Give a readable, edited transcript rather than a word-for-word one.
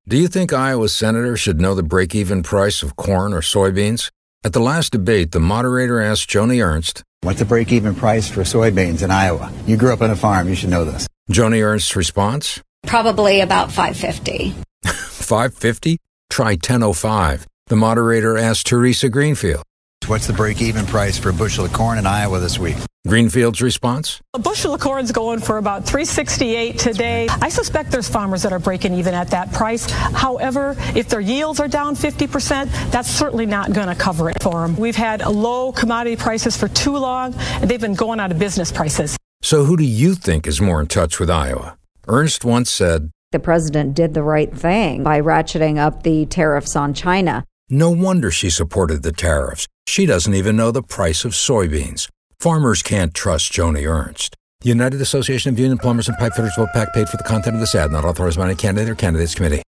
Do you think Iowa senators should know the break-even price of corn or soybeans? At the last debate, the moderator asked Joni Ernst, "What's the break-even price for soybeans in Iowa? You grew up on a farm. You should know this." Joni Ernst's response? Probably about $5.50. $5.50? Try $10.05. The moderator asked Teresa Greenfield, "What's the break-even price for a bushel of corn in Iowa this week?" Greenfield's response? A bushel of corn's going for about $3.68 today. I suspect there's farmers that are breaking even at that price. However, if their yields are down 50%, that's certainly not going to cover it for them. We've had low commodity prices for too long, and they've been going out of business prices. So who do you think is more in touch with Iowa? Ernst once said, "The president did the right thing by ratcheting up the tariffs on China." No wonder she supported the tariffs. She doesn't even know the price of soybeans. Farmers can't trust Joni Ernst. The United Association of Union Plumbers and Pipefitters vote PAC paid for the content of this ad, not authorized by any candidate or candidates committee.